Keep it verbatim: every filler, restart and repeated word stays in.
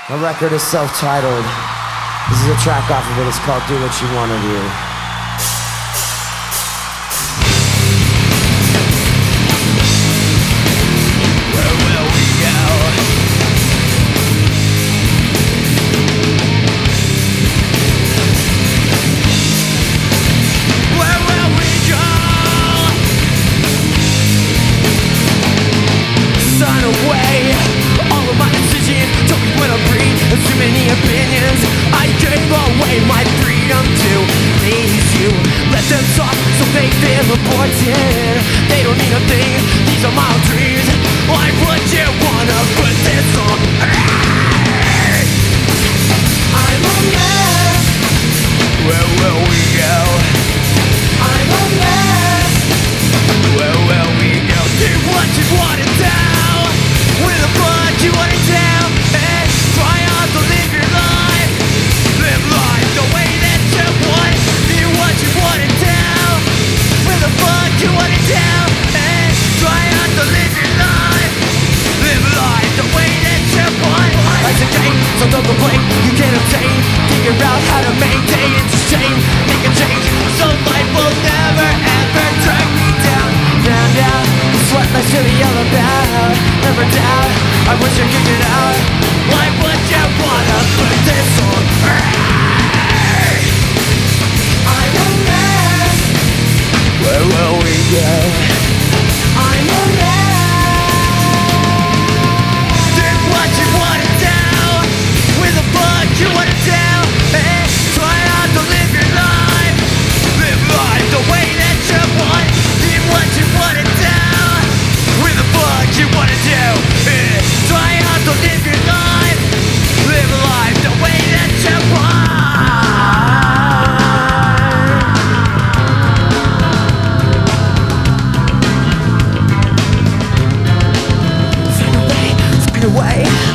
My record is self-titled. This is a track off of it. It's called Do What You Wanna Do. Where will we go? Where will we go? Sign away all of my decisions. Told me when I breathe. There's too many opinions. I gave away my freedom to please you. Let them talk so they feel important. They don't need a thing. These are my dreams. Why would you wanna put this on? I'm a man. Where will we go? I'm a man. Where will we go? Do what you wanna do. With a blood you wanna do. And try hard to live your life. Live life the way that you want. Do what you wanna do. With the fuck you wanna do. And try hard to live your life. Live life the way that you want. Life's a game, so don't complain. You can't obtain. Figure out how to maintain. It's a shame. Make a change. So life will never ever drag me down. Down, down. It's what life's really all about. Never doubt. I wish I could get out. Why would you wanna put this on? I'm a man. Where will we go? I'm a man. Do what you wanna do. With the fuck you wanna do. And try hard to live your life. Live life the way that you want. Do what you wanna do. With the fuck you wanna do. And try hard to live your life. Live life the way that you want. Find a way, find a way.